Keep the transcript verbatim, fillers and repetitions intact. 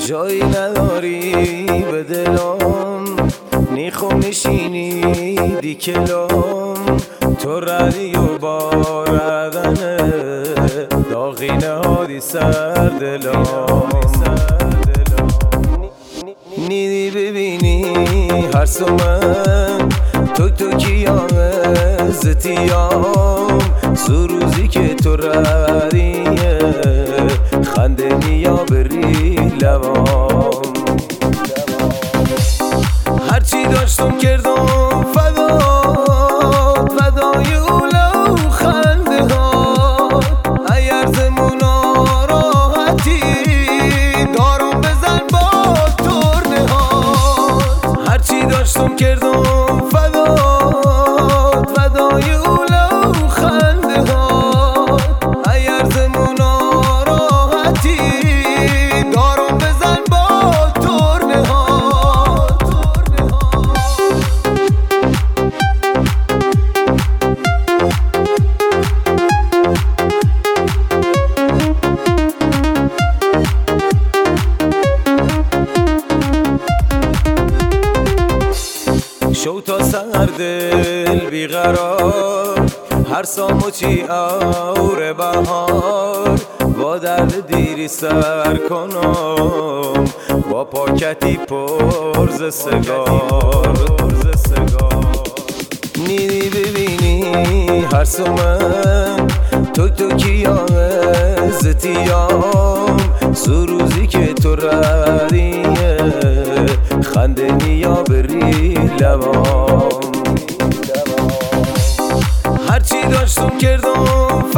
جایی نداری به دلم، نیخو میشینی دیکلم، تو ردی و باردنه داغی نهادی سر دلم. نیدی ببینی هر سومن توک توکیام زتیام، سروزی که تو ردیه خنده نیا بری لبام. هرچی داشتم کردم فدات، فدای اولو خنده ها، اگر زمونا راحتی دارم بزن با ترنه ها. هرچی داشتم کردم فدات، فدای اولو خنده ها، اگر زمونا راحتی دارم بزن با ترنه ها. شو تا سر دل بیقرار، هر سامو چی اور بهار، با درد دیری سر کنم با پاکتی پرز سگار. نیدی ببینی هر سومن توک توکیام زتیام، سروزی که تو ردیه خنده نیا بری لبام. هرچی داشتم کردم